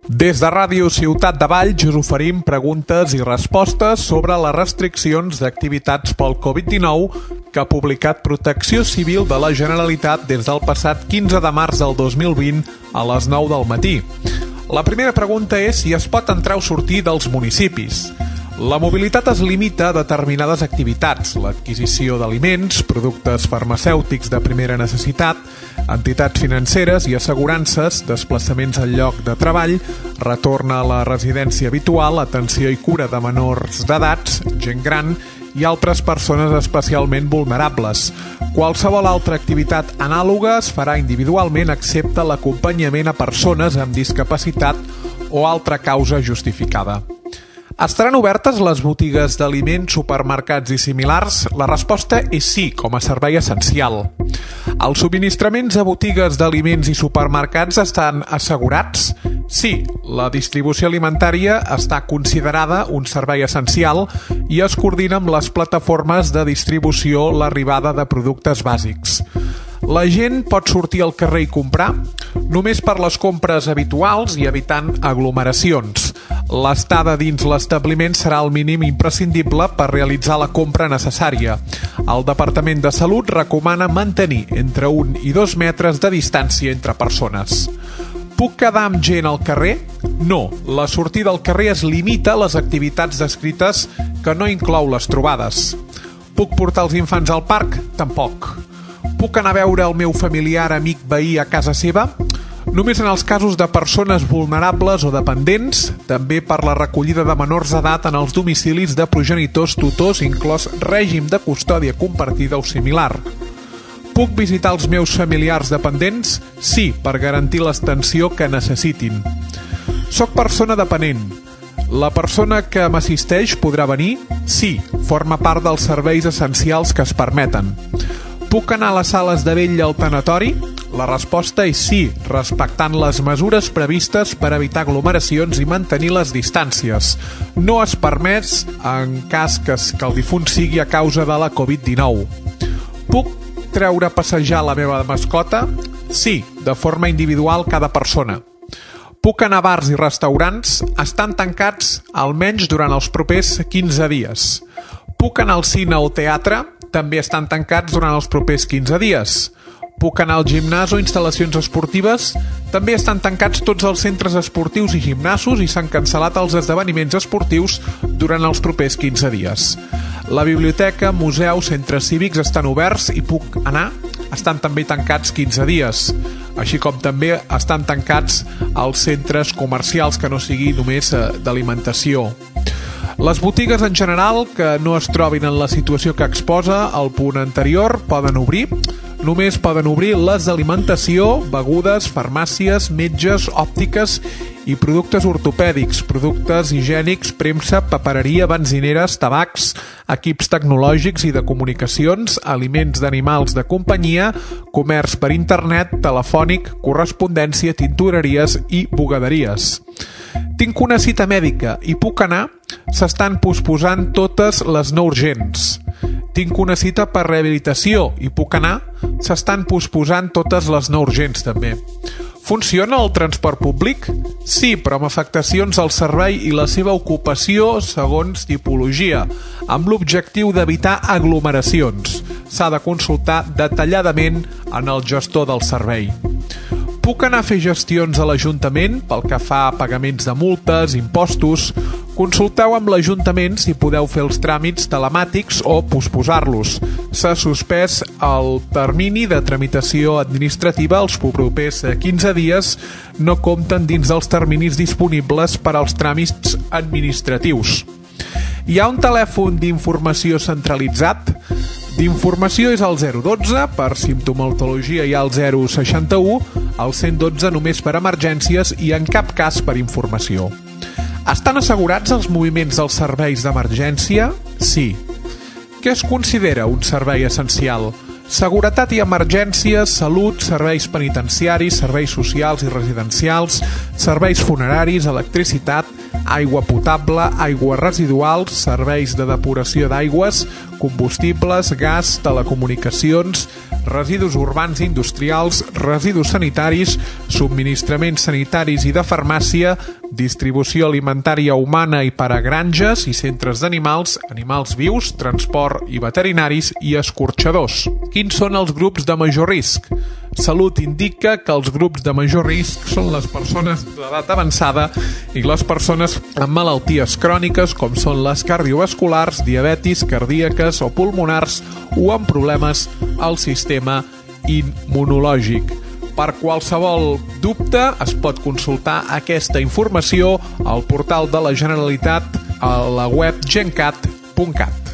Des de Ràdio Ciutat de Valls us oferim preguntes i respostes sobre les restriccions d'activitats pel Covid-19 que ha publicat Protecció Civil de la Generalitat des del passat 15 de març del 2020 a les 9 del matí. La primera pregunta és si es pot entrar o sortir dels municipis. La mobilitat es limita a determinades activitats, l'adquisició d'aliments, productes farmacèutics de primera necessitat, entitats financeres i assegurances, desplaçaments al lloc de treball, retorn a la residència habitual, atenció i cura de menors d'edats, gent gran i altres persones especialment vulnerables. Qualsevol altra activitat anàloga es farà individualment excepte l'acompanyament a persones amb discapacitat o altra causa justificada. Estaran obertes les botigues d'aliments, supermercats i similars? La resposta és sí, com a servei essencial. Els subministraments a botigues d'aliments i supermercats estan assegurats? Sí, la distribució alimentària està considerada un servei essencial i es coordina amb les plataformes de distribució l'arribada de productes bàsics. La gent pot sortir al carrer i comprar només per les compres habituals i evitant aglomeracions. L'estada dins l'establiment serà el mínim imprescindible per realitzar la compra necessària. El Departament de Salut recomana mantenir entre 1 i 2 metres de distància entre persones. Puc quedar amb gent al carrer? No, la sortida al carrer es limita a les activitats descrites que no inclou les trobades. Puc portar els infants al parc? Tampoc. Puc anar a veure el meu familiar, amic, veí a casa seva? Només en els casos de persones vulnerables o dependents, també per la recollida de menors d'edat en els domicilis de progenitors tutors, inclòs règim de custòdia compartida o similar. Puc visitar els meus familiars dependents? Sí, per garantir l'extensió que necessitin. Soc persona dependent. La persona que m'assisteix podrà venir? Sí, forma part dels serveis essencials que es permeten. Puc anar a les sales de vetlla al tanatori? La resposta és sí, respectant les mesures previstes per evitar aglomeracions i mantenir les distàncies. No es permet en cas que el difunt sigui a causa de la Covid-19. Puc treure a passejar la meva mascota? Sí, de forma individual cada persona. Puc anar a bars i restaurants? Estan tancats almenys durant els propers 15 dies. Puc anar al cine o teatre? També estan tancats durant els propers 15 dies. Puc anar al gimnàs o instal·lacions esportives? També estan tancats tots els centres esportius i gimnasos i s'han cancel·lat els esdeveniments esportius durant els propers 15 dies. La biblioteca, museus, centres cívics estan oberts i puc anar? Estan també tancats 15 dies, així com també estan tancats els centres comercials que no sigui només d'alimentació. Les botigues en general que no es trobin en la situació que exposa el punt anterior poden obrir. Només poden obrir les d'alimentació, begudes, farmàcies, metges, òptiques i productes ortopèdics, productes higiènics, premsa, papereria, benzineres, tabacs, equips tecnològics i de comunicacions, aliments d'animals de companyia, comerç per internet, telefònic, correspondència, tintoreries i bugaderies. Tinc una cita mèdica i puc anar? S'estan posposant totes les no urgents. Tinc una cita per rehabilitació i puc anar? S'estan posposant totes les no urgents també. Funciona el transport públic? Sí, però amb afectacions al servei i la seva ocupació segons tipologia, amb l'objectiu d'evitar aglomeracions. S'ha de consultar detalladament en el gestor del servei. Puc anar a fer gestions a l'Ajuntament pel que fa a pagaments de multes, impostos? Consulteu amb l'Ajuntament si podeu fer els tràmits telemàtics o posposar-los. S'ha suspès el termini de tramitació administrativa. Els propers 15 dies no compten dins dels terminis disponibles per als tràmits administratius. Hi ha un telèfon d'informació centralitzat? D'informació és el 012, per simptomatologia hi ha el 061, el 112 només per emergències i en cap cas per informació. Estan assegurats els moviments dels serveis d'emergència? Sí. Què es considera un servei essencial? Seguretat i emergències, salut, serveis penitenciaris, serveis socials i residencials, serveis funeraris, electricitat, aigua potable, aigua residuals, serveis de depuració d'aigües, combustibles, gas, telecomunicacions, residus urbans i industrials, residus sanitaris, subministraments sanitaris i de farmàcia, distribució alimentària humana i per a granges i centres d'animals, animals vius, transport i veterinaris i escorxadors. Quins són els grups de major risc? Salut indica que els grups de major risc són les persones d'edat avançada i les persones amb malalties cròniques com són les cardiovasculars, diabetis, cardíaques o pulmonars o amb problemes al sistema immunològic. Per qualsevol dubte es pot consultar aquesta informació al portal de la Generalitat a la web gencat.cat.